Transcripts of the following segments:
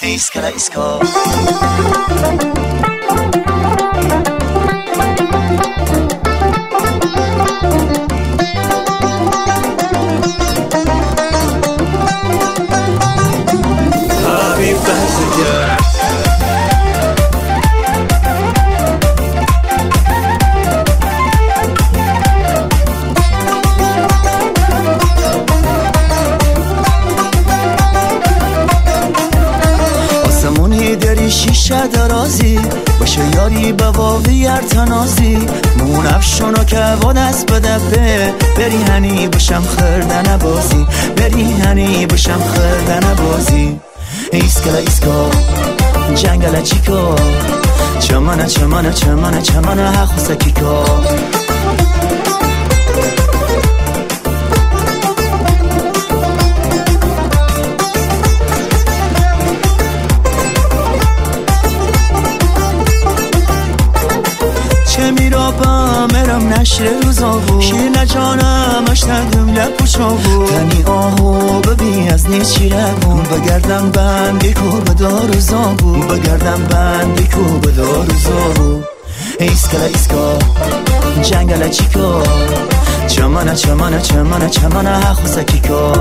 ایسکلا ایسکا حبیب بزرگه شیشه درازی باشه یاری به واوی ارتنازی مون افشونو که با دست بدبه بری هنی بشم خردن بازی بری هنی بشم خردن بازی ایسکلا ایسکا جنگل چیکا چمانه چمانه چمانه چمانه حخوصه کیکا میرابم مرم نشر روزابو شیر نجانم اشتردم لپوچابو تنی آهو ببی از نیچی ربون بگردم بندی کو بدار زابو بگردم بندی کو بدار زابو ایسکلا ایسکا جنگل چیکا چمانه چمانه چمانه چمانه حخوصه کیکا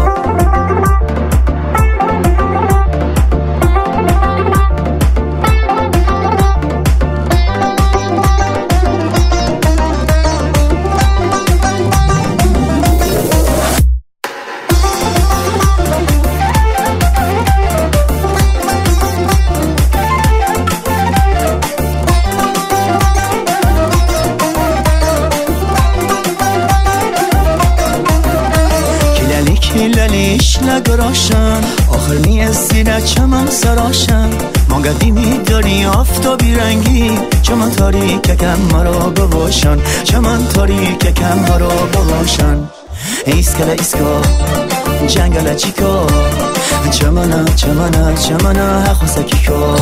لیش لگراشن آخر میزیره چمن سراشن ما قدیمی داری آفتابی رنگی چمن تاریک کم مرا بباشن چمن تاریک کم مرا بباشن ایسکلا ایسکا جنگل چیکا چمنه چمنه چمنه حخوصه کیکا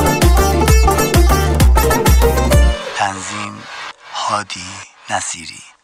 تنظیم هادی نصیری.